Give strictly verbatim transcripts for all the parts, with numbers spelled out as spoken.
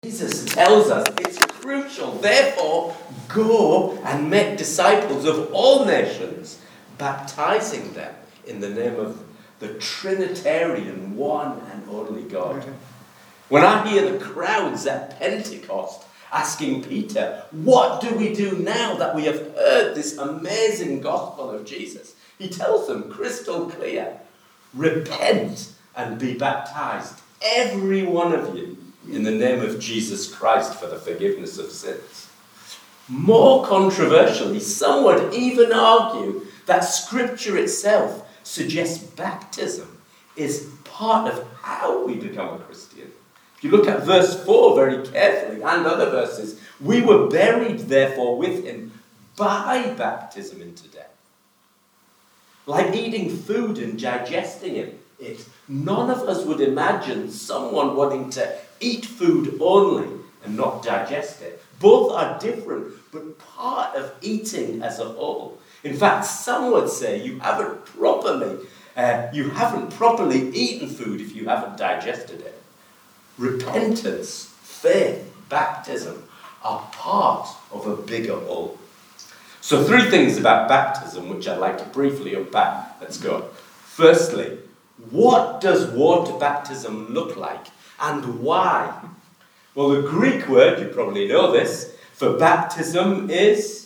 Jesus tells us it's crucial. Therefore, go and make disciples of all nations, baptizing them in the name of the Trinitarian one and only God. When I hear the crowds at Pentecost asking Peter, what do we do now that we have heard this amazing gospel of Jesus? He tells them crystal clear, repent and be baptized, every one of you, in the name of Jesus Christ for the forgiveness of sins. More controversially, some would even argue that Scripture itself suggests baptism is part of how we become a Christian. If you look at verse four very carefully, and other verses, we were buried, therefore, with him by baptism into death. Like eating food and digesting it, it, none of us would imagine someone wanting to eat food only and not digest it. Both are different, but part of eating as a whole. In fact, some would say you haven't properly, uh, you haven't properly eaten food if you haven't digested it. Repentance, faith, baptism are part of a bigger whole. So three things about baptism which I'd like to briefly unpack. Let's go. Firstly, what does water baptism look like and why? Well, the Greek word, you probably know this, for baptism is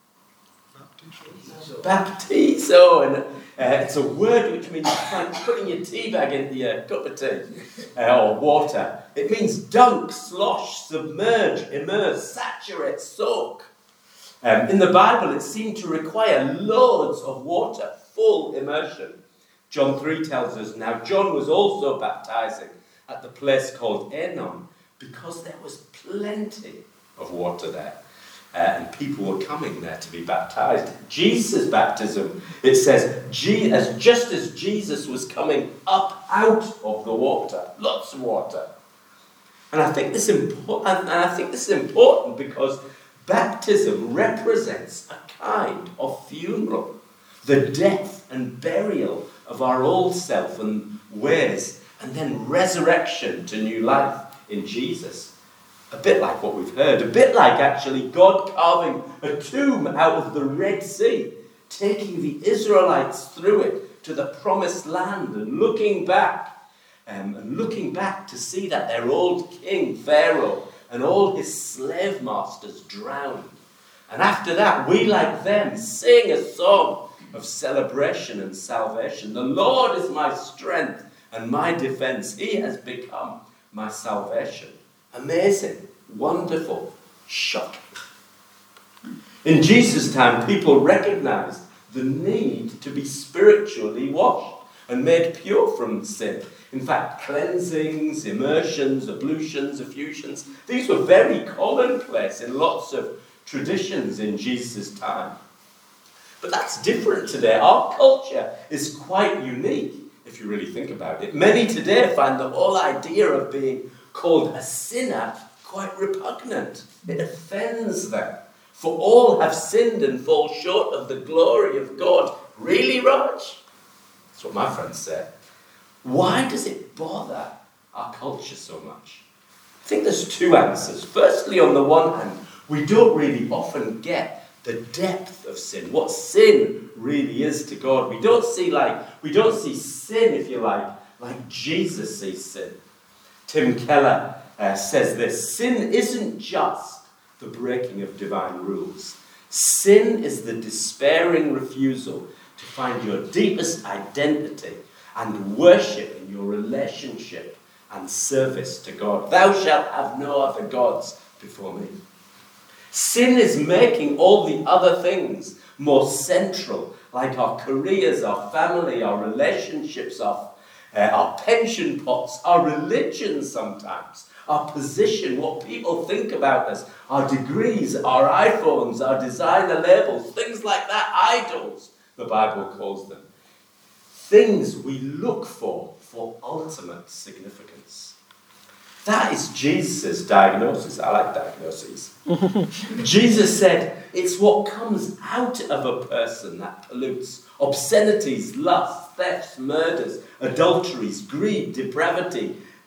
baptizo. And uh, it's a word which means like putting your tea bag into your cup of tea uh, or water. It means dunk, slosh, submerge, immerse, saturate, soak. Um, in the Bible, it seemed to require loads of water, full immersion. John three tells us, now John was also baptizing at the place called Enon because there was plenty of water there. Uh, and people were coming there to be baptized. Jesus' baptism, it says, as just as Jesus was coming up out of the water, lots of water. And I think this impo- and I think this is important because baptism represents a kind of funeral, the death and burial of our old self and ways, and then resurrection to new life in Jesus. A bit like what we've heard, a bit like actually God carving a tomb out of the Red Sea, taking the Israelites through it to the promised land and looking back, um, and looking back to see that their old king, Pharaoh, and all his slave masters drowned. And after that, we, like them, sing a song of celebration and salvation. The Lord is my strength and my defense. He has become my salvation. Amazing, wonderful, shocking. In Jesus' time, people recognized the need to be spiritually washed and made pure from sin. In fact, cleansings, immersions, ablutions, effusions, these were very commonplace in lots of traditions in Jesus' time. But that's different today. Our culture is quite unique, if you really think about it. Many today find the whole idea of being called a sinner quite repugnant. It offends them. For all have sinned and fall short of the glory of God. Really, Raj? That's what my friends say. Why does it bother our culture so much? I think there's two answers. Firstly, on the one hand, we don't really often get the depth of sin, what sin really is to God. We don't see like we don't see sin, if you like, like Jesus sees sin. Tim Keller uh, says this: sin isn't just the breaking of divine rules. Sin is the despairing refusal to find your deepest identity and worship in your relationship and service to God. Thou shalt have no other gods before me. Sin is making all the other things more central, like our careers, our family, our relationships, our, uh, our pension pots, our religion sometimes, our position, what people think about us, our degrees, our iPhones, our designer labels, things like that, idols, the Bible calls them. Things we look for for ultimate significance. That is Jesus' diagnosis. I like diagnoses. Jesus said, it's what comes out of a person that pollutes. Obscenities, lust, thefts, murders, adulteries, greed, depravity,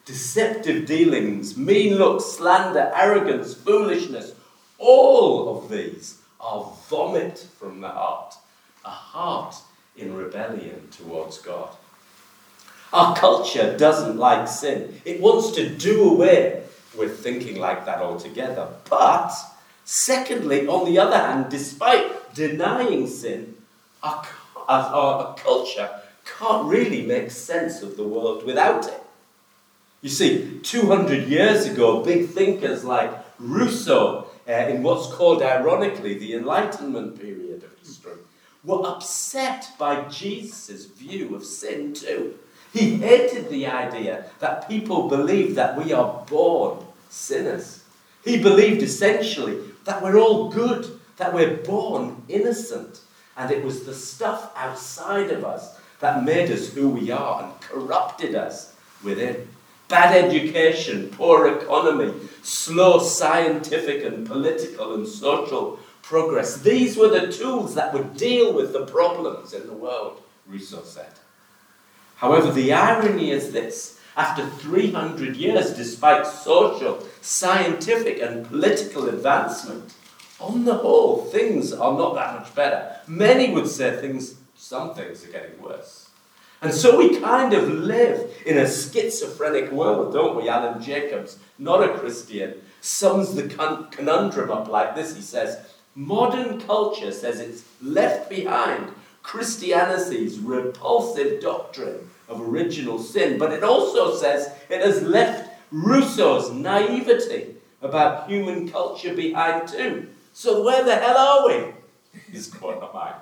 deceptive dealings, mean looks, slander, arrogance, foolishness, all of these are vomit from the heart, a heart in rebellion towards God. Our culture doesn't like sin. It wants to do away with thinking like that altogether. But, secondly, on the other hand, despite denying sin, our, our, our culture can't really make sense of the world without it. You see, two hundred years ago, big thinkers like Rousseau, uh, in what's called ironically the Enlightenment period of history, were upset by Jesus' view of sin too. He hated the idea that people believe that we are born sinners. He believed essentially that we're all good, that we're born innocent, and it was the stuff outside of us that made us who we are and corrupted us within. Bad education, poor economy, slow scientific and political and social progress. These were the tools that would deal with the problems in the world, Rousseau said. However, the irony is this. After three hundred years, despite social, scientific and political advancement, on the whole, things are not that much better. Many would say things, some things are getting worse. And so we kind of live in a schizophrenic world, don't we? Alan Jacobs, not a Christian, sums the con- conundrum up like this. He says, modern culture says it's left behind Christianity's repulsive doctrine of original sin, but it also says it has left Rousseau's naivety about human culture behind too. So where the hell are we? Is quite not mine.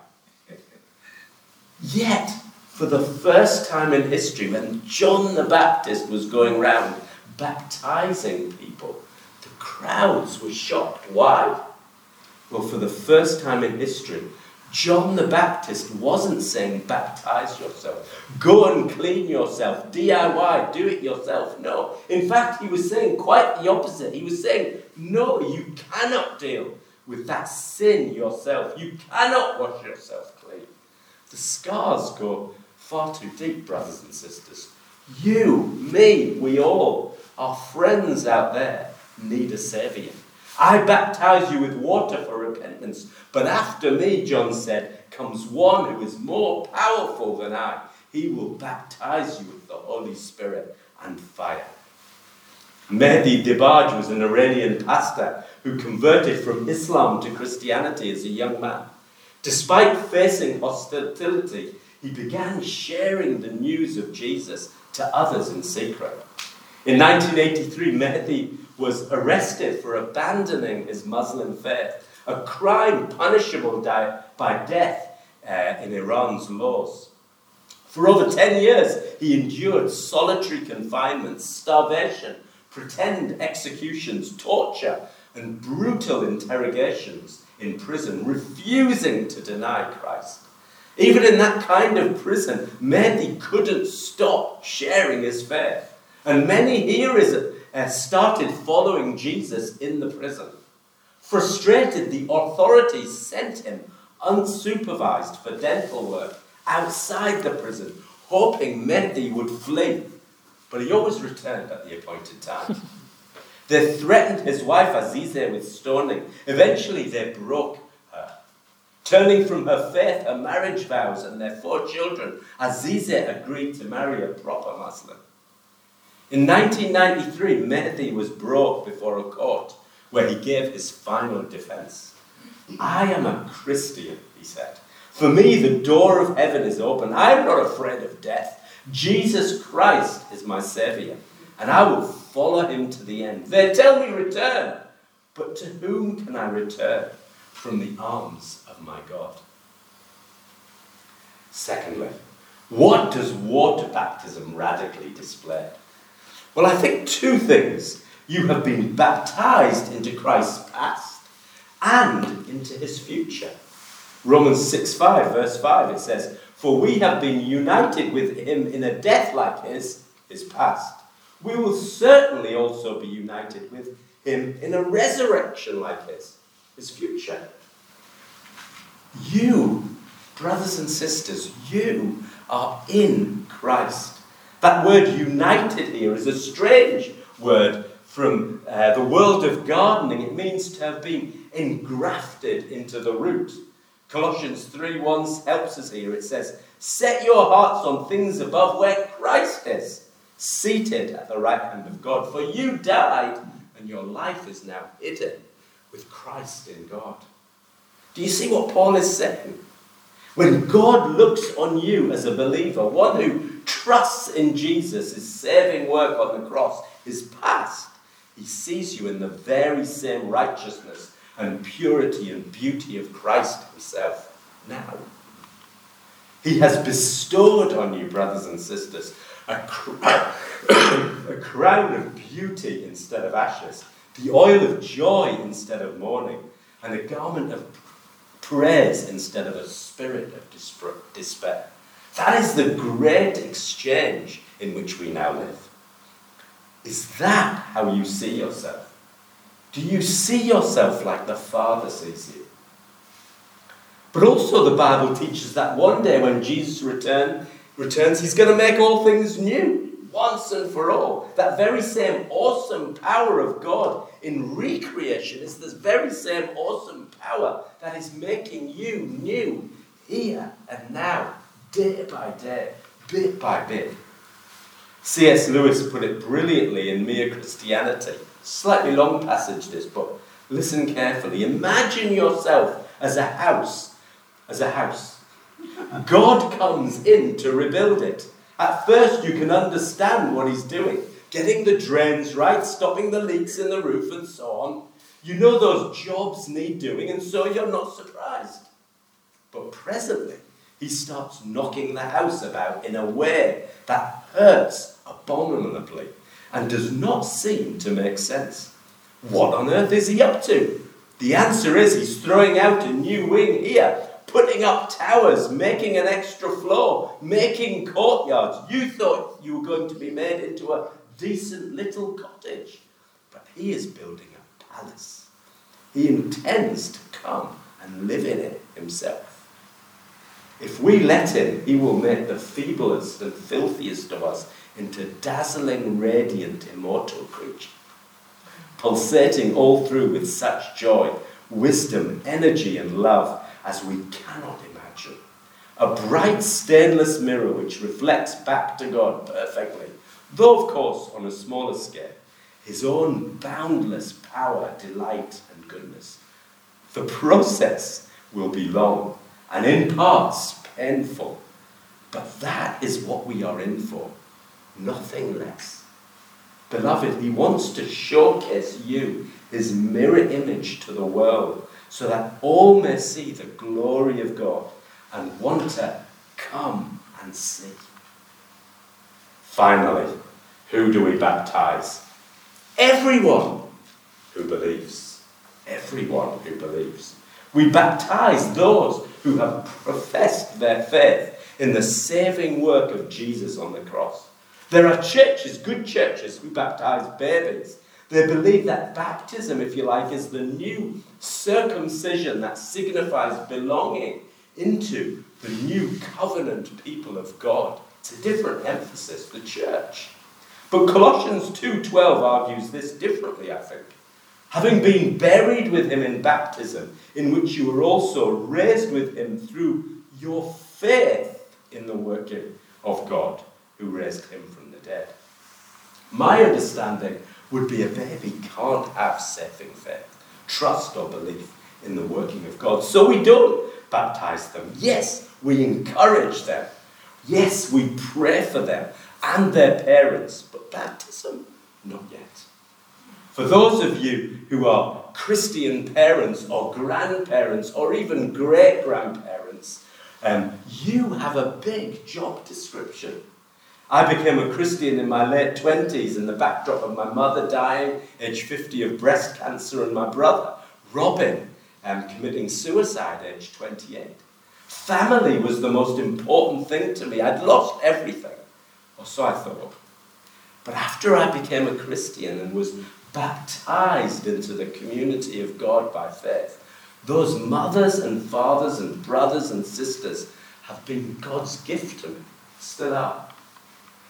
Yet, for the first time in history, when John the Baptist was going round baptizing people, the crowds were shocked. Why? Well, for the first time in history, John the Baptist wasn't saying, baptize yourself, go and clean yourself, D I Y, do it yourself. No. In fact, he was saying quite the opposite. He was saying, no, you cannot deal with that sin yourself. You cannot wash yourself clean. The scars go far too deep, brothers and sisters. You, me, we all, our friends out there, need a saviour. I baptize you with water for repentance, but after me, John said, comes one who is more powerful than I. He will baptize you with the Holy Spirit and fire. Mehdi Dibaj was an Iranian pastor who converted from Islam to Christianity as a young man. Despite facing hostility, he began sharing the news of Jesus to others in secret. In nineteen eighty-three, Mehdi was arrested for abandoning his Muslim faith, a crime punishable by death uh, in Iran's laws. For over ten years, he endured solitary confinement, starvation, pretend executions, torture, and brutal interrogations in prison, refusing to deny Christ. Even in that kind of prison, Mehdi couldn't stop sharing his faith. And many hearers uh, started following Jesus in the prison. Frustrated, the authorities sent him unsupervised for dental work outside the prison, hoping Mehdi would flee. But he always returned at the appointed time. They threatened his wife Azizeh with stoning. Eventually they broke her. Turning from her faith, her marriage vows, and their four children, Azizeh agreed to marry a proper Muslim. In nineteen ninety-three, Mehdi was brought before a court where he gave his final defense. I am a Christian, he said. For me, the door of heaven is open. I am not afraid of death. Jesus Christ is my Saviour, and I will follow him to the end. They tell me return, but to whom can I return from the arms of my God? Secondly, what does water baptism radically display? Well, I think two things. You have been baptized into Christ's past and into his future. Romans six five, verse five, it says, for we have been united with him in a death like his, his past. We will certainly also be united with him in a resurrection like his, his future. You, brothers and sisters, you are in Christ. That word united here is a strange word from uh, the world of gardening. It means to have been engrafted into the root. Colossians three one helps us here. It says, set your hearts on things above where Christ is, seated at the right hand of God. For you died, and your life is now hidden with Christ in God. Do you see what Paul is saying? When God looks on you as a believer, one who trusts in Jesus, his saving work on the cross, his past, he sees you in the very same righteousness and purity and beauty of Christ himself now. He has bestowed on you, brothers and sisters, a, cr- a crown of beauty instead of ashes, the oil of joy instead of mourning, and a garment of praise instead of a spirit of despair. That is the great exchange in which we now live. Is that how you see yourself? Do you see yourself like the Father sees you? But also the Bible teaches that one day when Jesus return, returns, he's going to make all things new, once and for all. That very same awesome power of God in recreation is this very same awesome power that is making you new here and now, day by day, bit by bit. C S Lewis put it brilliantly in Mere Christianity. Slightly long passage this, but listen carefully. Imagine yourself as a house, as a house. God comes in to rebuild it. At first you can understand what he's doing. Getting the drains right, stopping the leaks in the roof and so on. You know those jobs need doing, and so you're not surprised. But presently, he starts knocking the house about in a way that hurts abominably and does not seem to make sense. What on earth is he up to? The answer is he's throwing out a new wing here, putting up towers, making an extra floor, making courtyards. You thought you were going to be made into a decent little cottage, but he is building a palace. He intends to come and live in it himself. If we let him, he will make the feeblest and filthiest of us into dazzling, radiant, immortal creatures, pulsating all through with such joy, wisdom, energy, and love as we cannot imagine. A bright stainless mirror which reflects back to God perfectly, though of course on a smaller scale, his own boundless power, delight, and goodness. The process will be long and in parts painful, but that is what we are in for, nothing less. Beloved, he wants to showcase you, his mirror image to the world, so that all may see the glory of God and want to come and see. Finally, who do we baptize? Everyone who believes. Everyone who believes. We baptize those who have professed their faith in the saving work of Jesus on the cross. There are churches, good churches, who baptize babies. They believe that baptism, if you like, is the new circumcision that signifies belonging into the new covenant people of God. It's a different emphasis, the church. But Colossians two twelve argues this differently, I think. Having been buried with him in baptism, in which you were also raised with him through your faith in the working of God, who raised him from the dead. My understanding would be a baby can't have saving faith, trust or belief in the working of God. So we don't baptize them. Yes, we encourage them. Yes, we pray for them and their parents, but baptism, not yet. For those of you who are Christian parents or grandparents or even great-grandparents, um, you have a big job description. I became a Christian in my late twenties in the backdrop of my mother dying, age fifty, of breast cancer, and my brother, Robin, um, committing suicide, age twenty-eight. Family was the most important thing to me. I'd lost everything, or so I thought. But after I became a Christian and was baptized into the community of God by faith, those mothers and fathers and brothers and sisters have been God's gift to me, still are.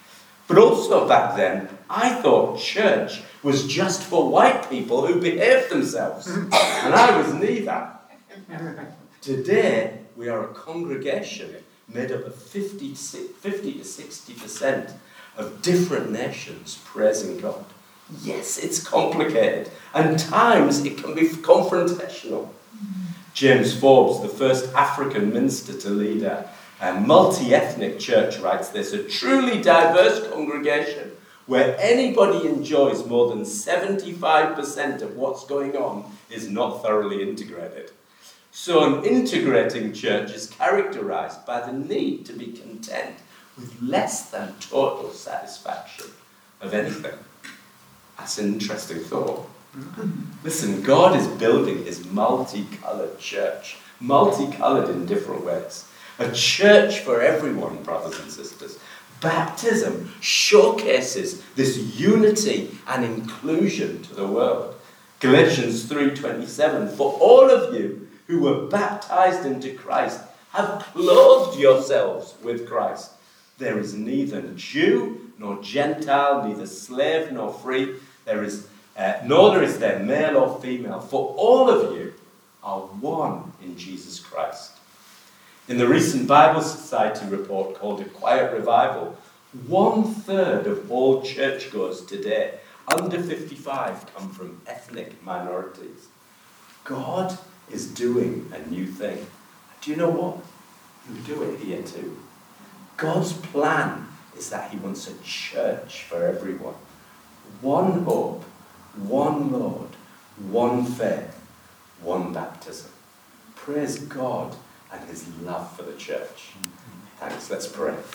But also back then, I thought church was just for white people who behaved themselves. And I was neither. Today, we are a congregation made up of fifty to sixty percent of different nations praising God. Yes, it's complicated, and times it can be confrontational. James Forbes, the first African minister to lead a, a multi-ethnic church, writes this: a truly diverse congregation where anybody enjoys more than seventy-five percent of what's going on is not thoroughly integrated. So an integrating church is characterized by the need to be content with less than total satisfaction of anything. That's an interesting thought. Listen, God is building his multicolored church, multicolored in different ways. A church for everyone, brothers and sisters. Baptism showcases this unity and inclusion to the world. Galatians three twenty-seven, for all of you who were baptized into Christ have clothed yourselves with Christ. There is neither Jew nor Gentile, neither slave nor free. There is, uh, nor is there male or female. For all of you are one in Jesus Christ. In the recent Bible Society report called A Quiet Revival, one third of all churchgoers today, under fifty-five, come from ethnic minorities. God is doing a new thing. Do you know what? He'll do it here too. God's plan is that he wants a church for everyone. One hope, one Lord, one faith, one baptism. Praise God and his love for the church. Thanks, let's pray.